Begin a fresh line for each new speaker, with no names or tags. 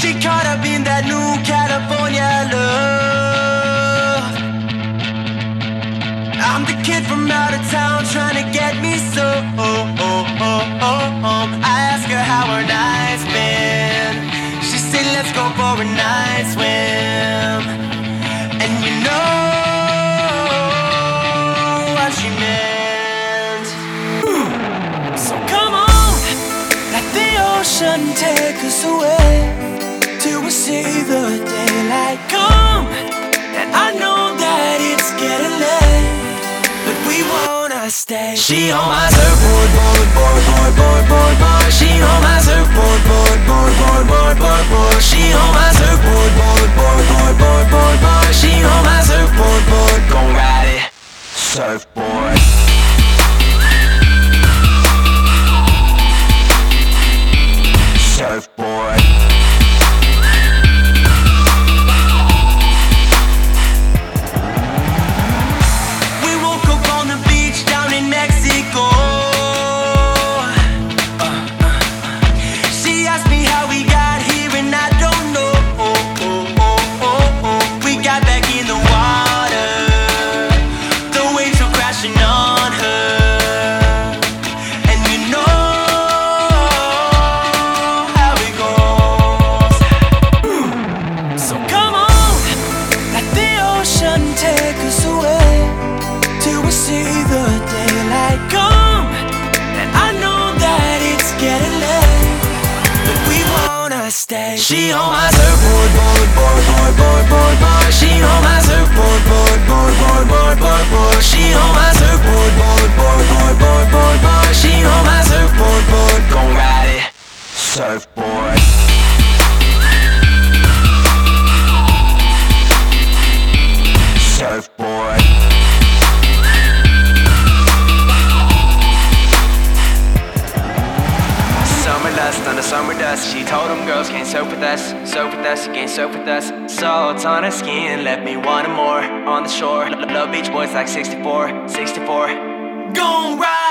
She caught up in that new California love. I'm the kid from out of town trying to get me so. I ask her how her night's been. She said let's go for a night swim. And you know what she meant. So come on, let the ocean take us away till we see the daylight come. And I know that it's getting late, but we wanna stay. She on my surfboard, board, board, board, board, board, board. She on my surfboard, board, board, board, board, board, board. She on my surfboard, board, board, board, board, board, board. She on my surfboard, board, gon' ride it, surfboard. Surfboard. Take us away till we see the daylight come. And I know that it's getting late, but we wanna stay. She on my surfboard, board, board, board, board, board, board. She on my surfboard, board, board, board, board, board, board. She on my surfboard, board, board, board, board, board, board. She on my surfboard, board, gon' ride it, surfboard. Surfboard. Summer dust under summer dust. She told them girls can't surf with us, surf with us, can't surf with us. Salt on her skin left me wanting more on the shore. Love Beach Boys like 64, 64. Gon' ride.